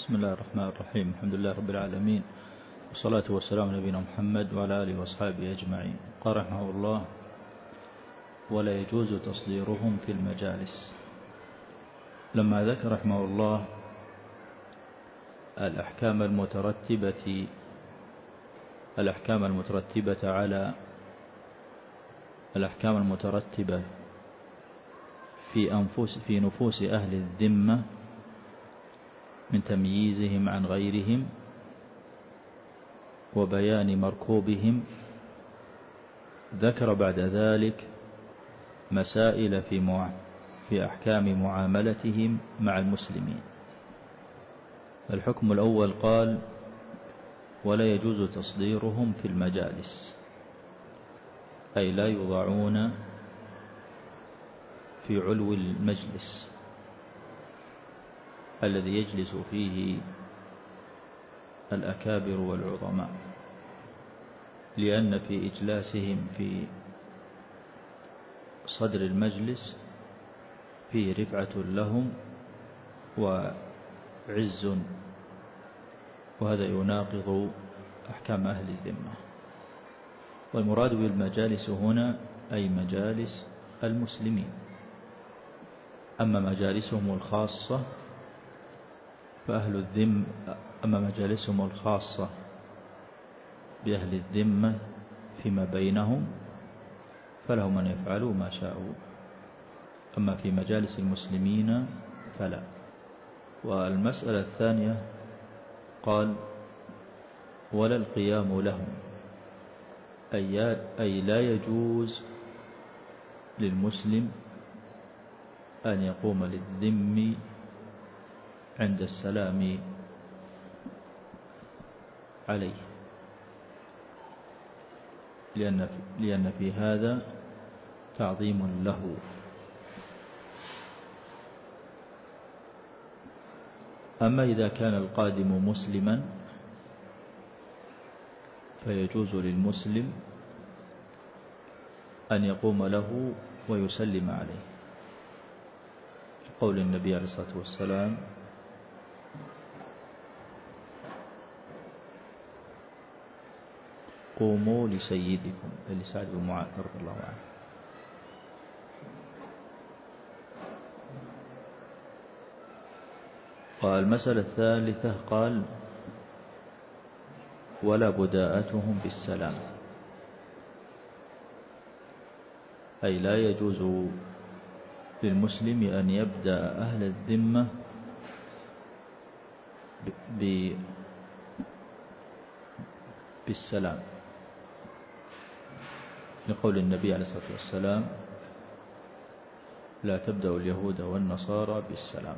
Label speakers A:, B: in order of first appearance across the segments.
A: بسم الله الرحمن الرحيم. الحمد لله رب العالمين، والصلاة والسلام على نبينا محمد وعلى آله وأصحابه أجمعين. قال رحمه الله: ولا يجوز تصديرهم في المجالس. لما ذكر رحمه الله الأحكام المترتبة في نفوس أهل الذمة من تمييزهم عن غيرهم وبيان مركوبهم، ذكر بعد ذلك مسائل في أحكام معاملتهم مع المسلمين. الحكم الأول قال: ولا يجوز تصديرهم في المجالس، أي لا يوضعون في علو المجلس الذي يجلس فيه الأكابر والعظماء، لأن في إجلاسهم في صدر المجلس فيه رفعة لهم وعز، وهذا يناقض أحكام أهل الذمة. والمراد بالمجالس هنا أي مجالس المسلمين. أما مجالسهم الخاصة بأهل الذمة فيما بينهم فلهم أن يفعلوا ما شاءوا، أما في مجالس المسلمين فلا. والمسألة الثانية قال: ولا القيام لهم، أي لا يجوز للمسلم أن يقوم للذم عند السلام عليه، لأن في هذا تعظيم له. أما إذا كان القادم مسلما فيجوز للمسلم أن يقوم له ويسلم عليه، قول النبي عليه الصلاة والسلام: قوموا لسيدكم، لسعد بن معاذ رضي الله عنه. والمسألة الثالثة قال: ولا بداءتهم بالسلام، أي لا يجوز للمسلم أن يبدأ أهل الذمة بالسلام، لقول النبي عليه الصلاة والسلام: لا تبدأ اليهود والنصارى بالسلام.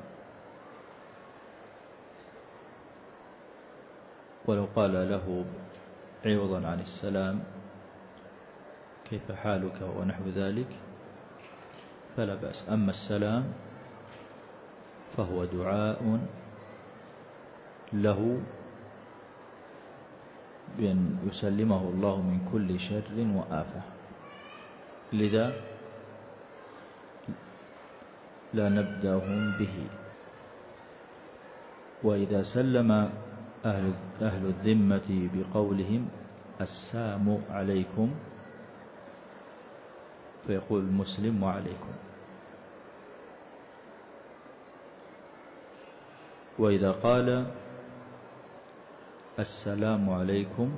A: ولو قال له عوضا عن السلام: كيف حالك ونحو ذلك، فلا بأس. أما السلام فهو دعاء له بأن يسلمه الله من كل شر وآفة، لذا لا نبدأهم به. وإذا سلم أهل الذمة بقولهم السلام عليكم، فيقول المسلم: وعليكم. وإذا قال السلام عليكم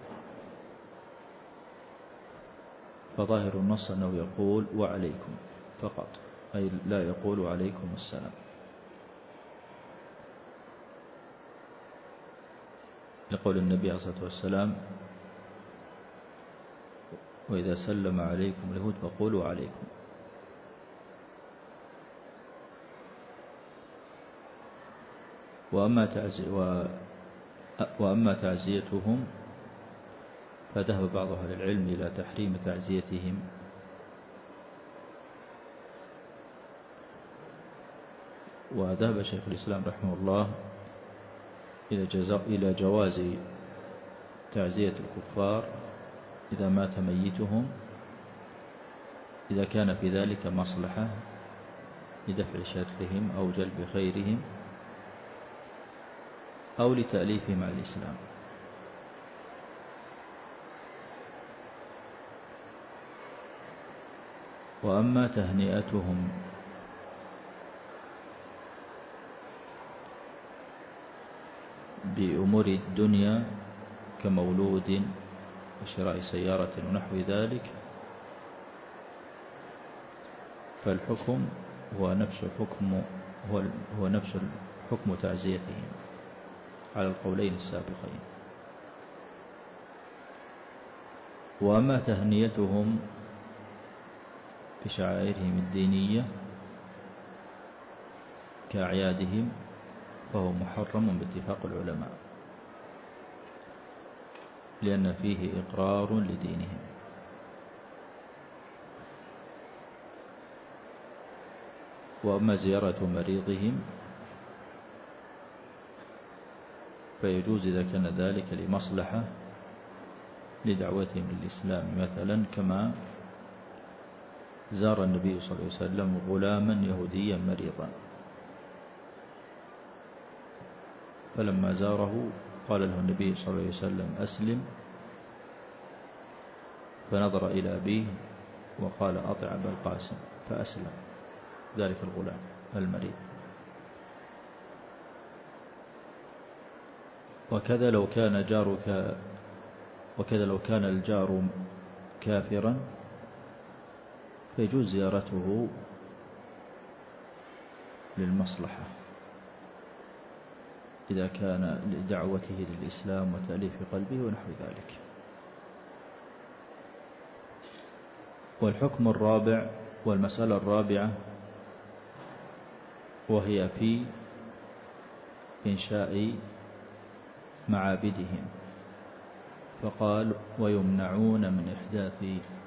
A: فظاهر النص أنه يقول وعليكم فقط، أي لا يقول عليكم السلام، لقول النبي عليه الصلاة والسلام: وإذا سلم عليكم اليهود فقولوا عليكم. وأما تعزيتهم فذهب بعض أهل العلم إلى تحريم تعزيتهم، وذهب شيخ الإسلام رحمه الله إلى جواز تعزية الكفار إذا مات ميتهم، إذا كان في ذلك مصلحة لدفع شرهم أو جلب خيرهم، أو لتأليفه مع الإسلام. وأما تهنئتهم بأمور الدنيا كمولود وشراء سيارة ونحو ذلك، فالحكم هو نفس حكم تعزيتهم على القولين السابقين. وأما تهنيتهم بشعائرهم الدينية كأعيادهم فهو محرم باتفاق العلماء، لأن فيه إقرار لدينهم. وأما زيارة مريضهم فيجوز إذا كان ذلك لمصلحة لدعوتهم للإسلام، مثلا كما زار النبي صلى الله عليه وسلم غلاما يهوديا مريضا، فلما زاره قال له النبي صلى الله عليه وسلم أسلم، فنظر إلى أبيه وقال أطع أبا القاسم، فأسلم ذلك الغلام المريض. وكذا لو كان الجار كافرا فيجوز زيارته للمصلحة إذا كان لدعوته للإسلام وتأليف قلبه ونحو ذلك. والحكم الرابع والمسألة الرابعة وهي في إنشاء معابدهم، فقال ويمنعون من إحداث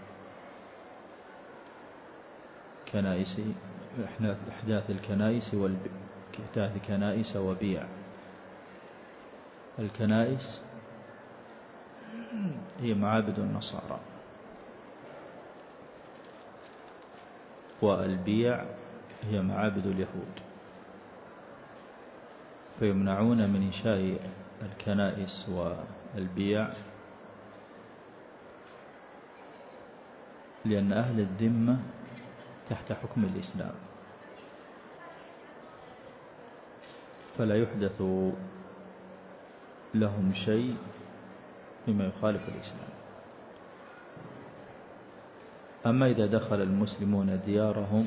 A: الكنائس وإحداث كنائس وبيع. الكنائس هي معابد النصارى، والبيع هي معابد اليهود، فيمنعون من إنشاء الكنائس والبيع لأن أهل الذمة تحت حكم الإسلام، فلا يحدث لهم شيء مما يخالف الإسلام. أما إذا دخل المسلمون ديارهم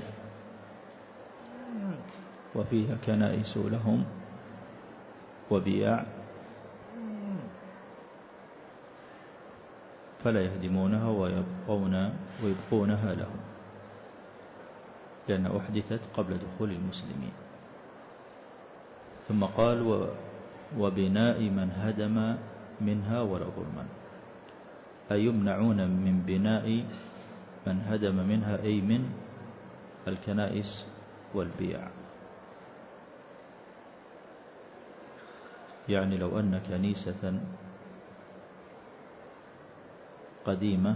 A: وفيها كنائس لهم وبياع فلا يهدمونها ويبقونها لهم، لأن أحدثت قبل دخول المسلمين. ثم قال وبناء من هدم منها ولا ظلما، أي يمنعون من بناء من هدم منها، أي من الكنائس والبيع. يعني لو أن كنيسة قديمة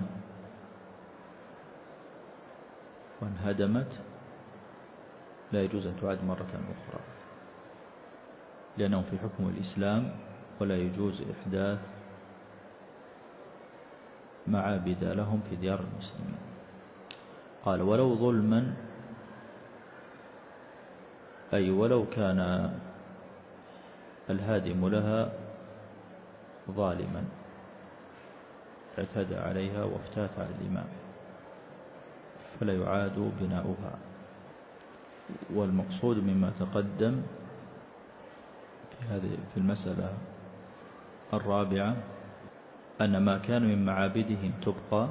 A: وانهدمت لا يجوز أن تعاد مرة أخرى، لأنهم في حكم الإسلام ولا يجوز إحداث معابد لهم في ديار المسلمين. قال ولو ظلما، أي ولو كان الهادم لها ظالما اعتدى عليها وافتات على الإمام فلا يعاد بناؤها. والمقصود مما تقدم في المسألة الرابعة أن ما كان من معابدهم تبقى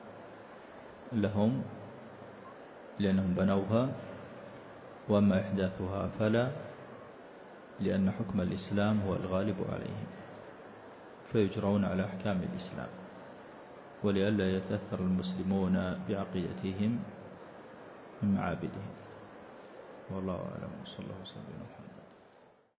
A: لهم لأنهم بنوها، وأما إحداثها فلا، لأن حكم الإسلام هو الغالب عليهم فيجرون على أحكام الإسلام، ولئلا يتأثر المسلمون بعقيدتهم من معابدهم. والله أعلم، صلى الله وسلم على محمد.